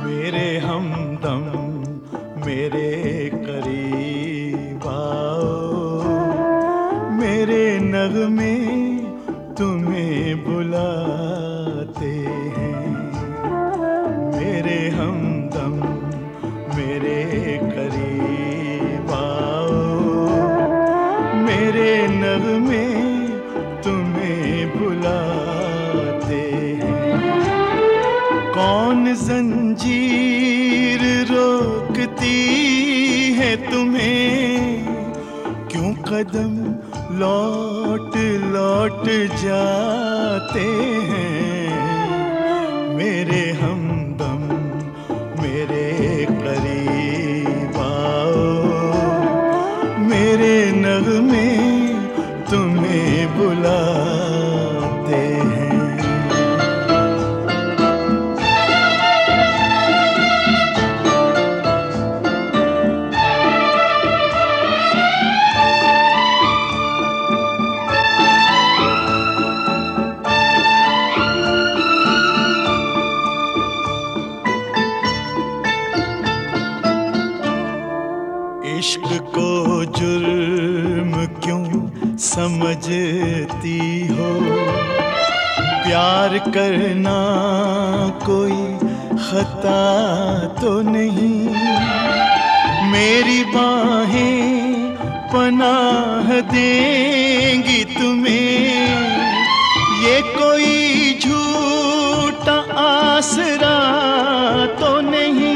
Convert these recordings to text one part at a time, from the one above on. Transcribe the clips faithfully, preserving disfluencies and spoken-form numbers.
मेरे हमदम मेरे करीब आओ, मेरे नगमे तुम्हें बुलाते हैं। मेरे हमदम मेरे करीब आओ, मेरे नगमे तुम्हें बुलाते हैं। कौन जंजीर रोकती है तुम्हें, क्यों कदम लौट लौट जाते हैं। मेरे हमदम मेरे करीब आओ, मेरे नगमे तुम्हें बुलाते हैं। इश्क को जुर्म क्यों समझती हो, प्यार करना कोई खता तो नहीं। मेरी बाहें पनाह देंगी तुम्हें, ये कोई झूठा आसरा तो नहीं।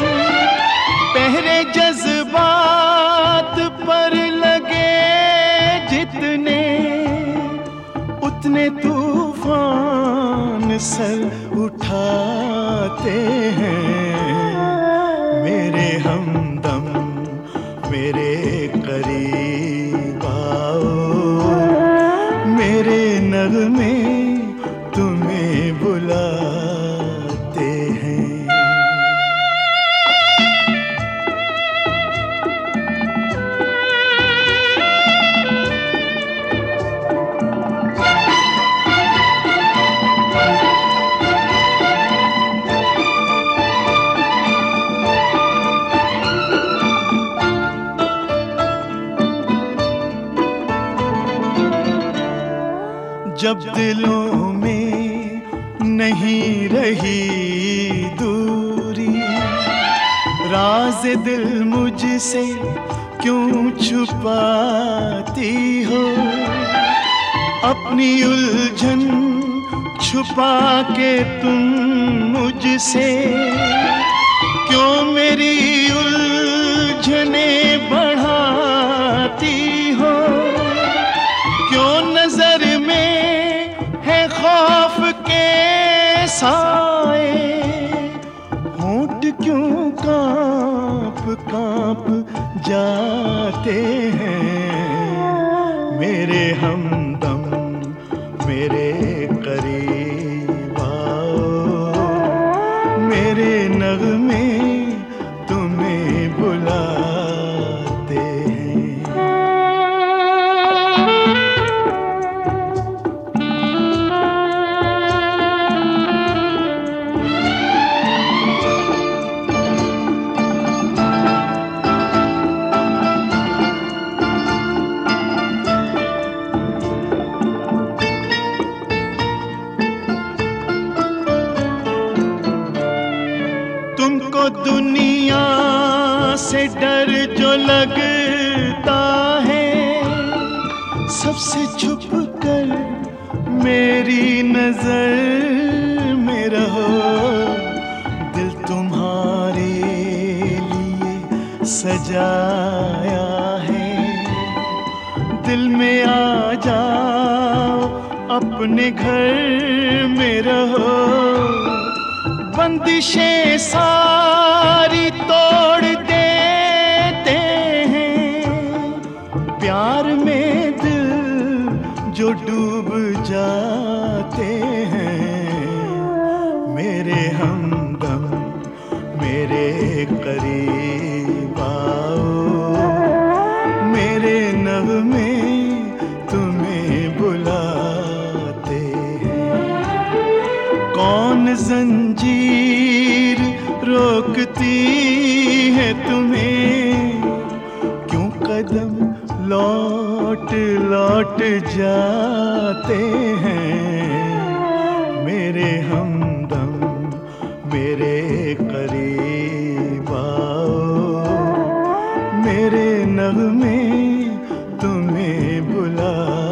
पहरे जज्बात पर लगे जितने, उतने तूफान सर उठाते हैं। मेरे हमदम मेरे करीब आओ, मेरे नगमे तुम्हें बुलाते हैं। जब दिलों में नहीं रही दूरी, राज दिल मुझसे क्यों छुपाती हो। अपनी उलझन छुपा के तुम मुझसे क्यों मेरी उलझने बढ़ाती हो। क्यों नजर में खौफ के साए, होंठ क्यों कांप कांप जाते हैं। मेरे हमदम मेरे करीब आओ, मेरे नगमे तुम्हें बुलाते हैं। तुमको दुनिया से डर जो लगता है, सबसे छुप कर मेरी नजर में रहो। दिल तुम्हारे लिए सजाया है, दिल में आ जाओ अपने घर में रहो। बंदिशें सारी तोड़ देते हैं, प्यार में दिल जो डूब जाते हैं। मेरे हमदम मेरे करीब आओ, मेरे नगमे तुम्हें बुलाते हैं। कौन जंजीर रोकती है तुम्हें, क्यों कदम लौट लौट जाते हैं। मेरे हमदम मेरे करीब आओ, मेरे नगमे तुम्हें बुला